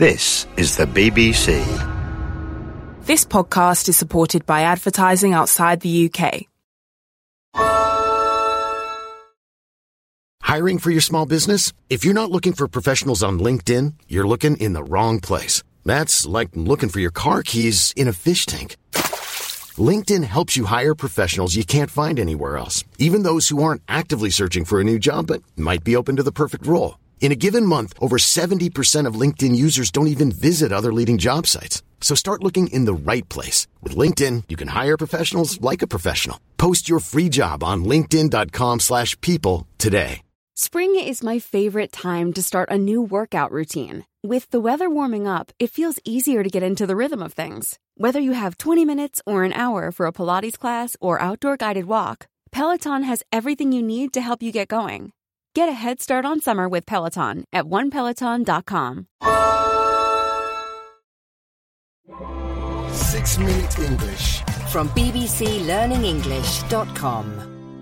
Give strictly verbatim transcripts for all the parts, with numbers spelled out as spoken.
This is the B B C. This podcast is supported by advertising outside the U K. Hiring for your small business? If you're not looking for professionals on LinkedIn, you're looking in the wrong place. That's like looking for your car keys in a fish tank. LinkedIn helps you hire professionals you can't find anywhere else, even those who aren't actively searching for a new job but might be open to the perfect role. In a given month, over seventy percent of LinkedIn users don't even visit other leading job sites. So start looking in the right place. With LinkedIn, you can hire professionals like a professional. Post your free job on linkedin.com slash people today. Spring is my favorite time to start a new workout routine. With the weather warming up, it feels easier to get into the rhythm of things. Whether you have twenty minutes or an hour for a Pilates class or outdoor guided walk, Peloton has everything you need to help you get going. Get a head start on summer with Peloton at one peloton dot com. Six Minute English from b b c learning english dot com.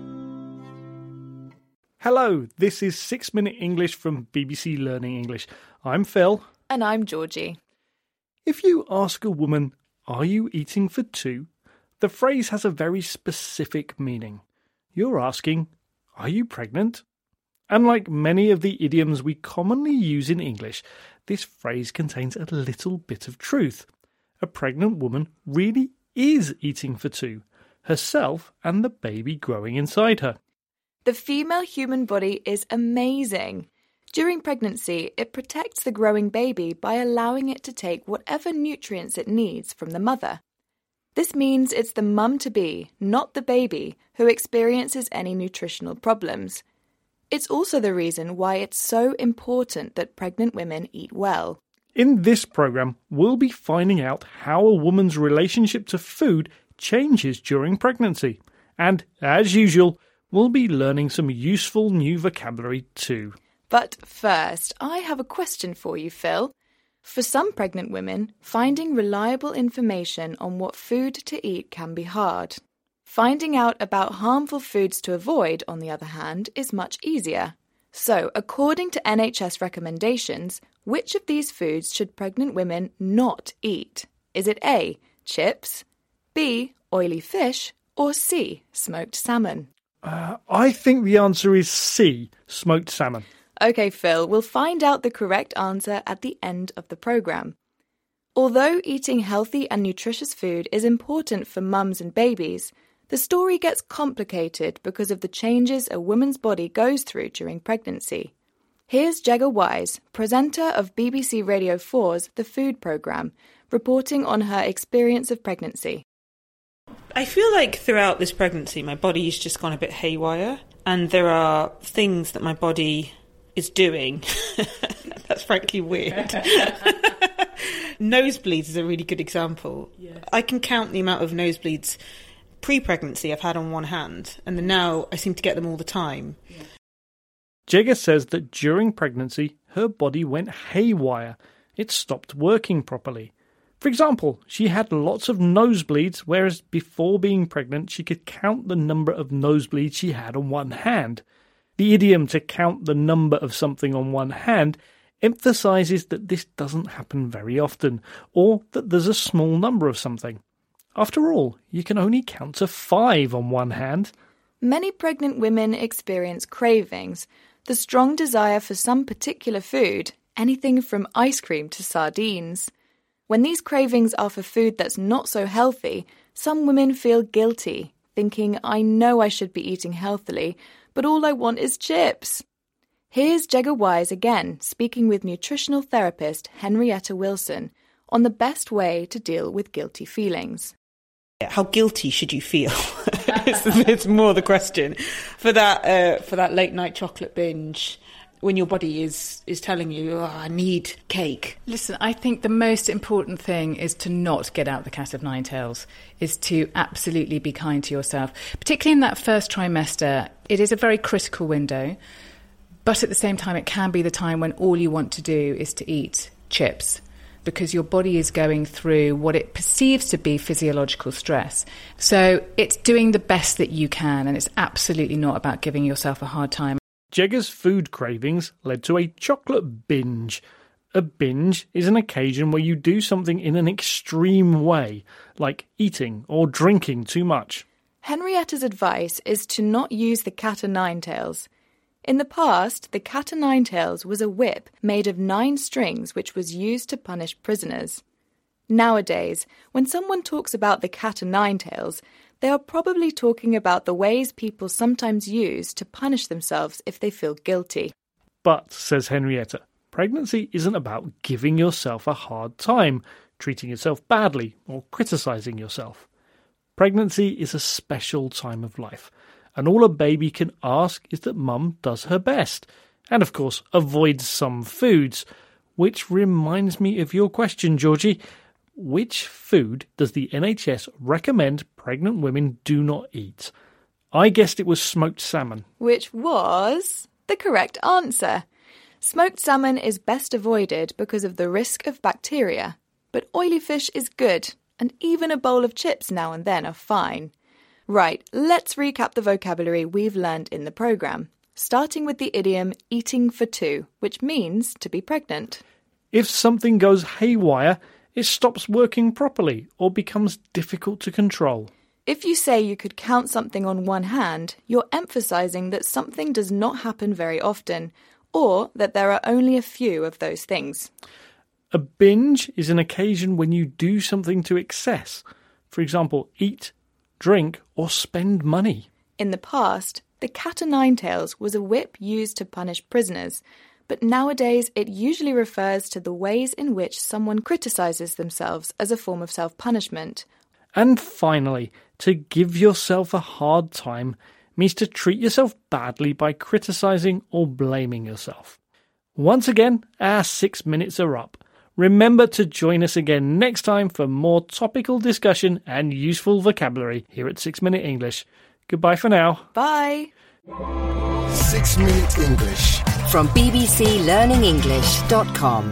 Hello, this is Six Minute English from B B C Learning English. I'm Phil. And I'm Georgie. If you ask a woman, "Are you eating for two?" the phrase has a very specific meaning. You're asking, "Are you pregnant?" And like many of the idioms we commonly use in English, this phrase contains a little bit of truth. A pregnant woman really is eating for two, herself and the baby growing inside her. The female human body is amazing. During pregnancy, it protects the growing baby by allowing it to take whatever nutrients it needs from the mother. This means it's the mum-to-be, not the baby, who experiences any nutritional problems. It's also the reason why it's so important that pregnant women eat well. In this programme, we'll be finding out how a woman's relationship to food changes during pregnancy. And, as usual, we'll be learning some useful new vocabulary too. But first, I have a question for you, Phil. For some pregnant women, finding reliable information on what food to eat can be hard. Finding out about harmful foods to avoid, on the other hand, is much easier. So, according to N H S recommendations, which of these foods should pregnant women not eat? Is it A, chips, B, oily fish, or C, smoked salmon? Uh, I think the answer is C, smoked salmon. OK, Phil, we'll find out the correct answer at the end of the programme. Although eating healthy and nutritious food is important for mums and babies, the story gets complicated because of the changes a woman's body goes through during pregnancy. Here's Jagger Wise, presenter of B B C Radio four's The Food Programme, reporting on her experience of pregnancy. I feel like throughout this pregnancy, my body's just gone a bit haywire, and there are things that my body is doing. That's frankly weird. Nosebleeds is a really good example. Yes. I can count the amount of nosebleeds pre-pregnancy I've had on one hand, and then now I seem to get them all the time. Yeah. Jagger says that during pregnancy, her body went haywire. It stopped working properly. For example, she had lots of nosebleeds, whereas before being pregnant, she could count the number of nosebleeds she had on one hand. The idiom to count the number of something on one hand emphasises that this doesn't happen very often, or that there's a small number of something. After all, you can only count to five on one hand. Many pregnant women experience cravings, the strong desire for some particular food, anything from ice cream to sardines. When these cravings are for food that's not so healthy, some women feel guilty, thinking, I know I should be eating healthily, but all I want is chips. Here's Jagger Wise again, speaking with nutritional therapist Henrietta Wilson on the best way to deal with guilty feelings. How guilty should you feel? it's, it's more the question. For that uh, for that late night chocolate binge, when your body is, is telling you, oh, I need cake. Listen, I think the most important thing is to not get out the cat of nine tails, is to absolutely be kind to yourself. Particularly in that first trimester, it is a very critical window, but at the same time, it can be the time when all you want to do is to eat chips, because your body is going through what it perceives to be physiological stress. So it's doing the best that you can, and it's absolutely not about giving yourself a hard time. Jagger's food cravings led to a chocolate binge. A binge is an occasion where you do something in an extreme way, like eating or drinking too much. Henrietta's advice is to not use the cat o' nine tails. In the past, the cat o' nine tails was a whip made of nine strings which was used to punish prisoners. Nowadays, when someone talks about the cat o' nine tails, they are probably talking about the ways people sometimes use to punish themselves if they feel guilty. But, says Henrietta, pregnancy isn't about giving yourself a hard time, treating yourself badly, or criticising yourself. Pregnancy is a special time of life, and all a baby can ask is that mum does her best, and of course avoids some foods. Which reminds me of your question, Georgie. Which food does the N H S recommend pregnant women do not eat? I guessed it was smoked salmon. Which was the correct answer. Smoked salmon is best avoided because of the risk of bacteria, but oily fish is good, and even a bowl of chips now and then are fine. Right, let's recap the vocabulary we've learned in the programme, starting with the idiom eating for two, which means to be pregnant. If something goes haywire, it stops working properly or becomes difficult to control. If you say you could count something on one hand, you're emphasising that something does not happen very often, or that there are only a few of those things. A binge is an occasion when you do something to excess. For example, eat, drink, or spend money. In the past, the cat o' nine tails was a whip used to punish prisoners, but nowadays it usually refers to the ways in which someone criticises themselves as a form of self-punishment. And finally, to give yourself a hard time means to treat yourself badly by criticising or blaming yourself. Once again, our six minutes are up. Remember to join us again next time for more topical discussion and useful vocabulary here at Six Minute English. Goodbye for now. Bye. Six Minute English. From b b c learning english dot com.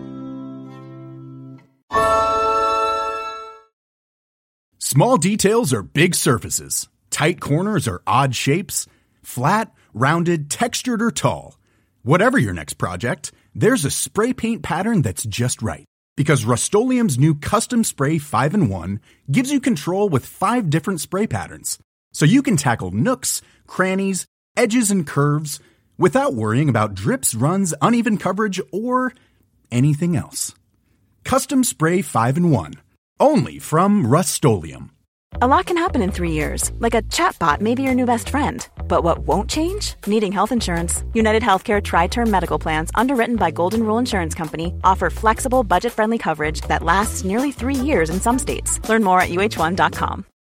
Small details are big surfaces. Tight corners are odd shapes. Flat, rounded, textured, or tall. Whatever your next project, there's a spray paint pattern that's just right. Because Rust-Oleum's new Custom Spray five in one gives you control with five different spray patterns. So you can tackle nooks, crannies, edges, and curves without worrying about drips, runs, uneven coverage, or anything else. Custom Spray five in one. Only from Rust-Oleum. A lot can happen in three years, like a chatbot may be your new best friend. But what won't change? Needing health insurance. United Healthcare Tri-Term Medical Plans, underwritten by Golden Rule Insurance Company, offer flexible, budget-friendly coverage that lasts nearly three years in some states. Learn more at U H one dot com.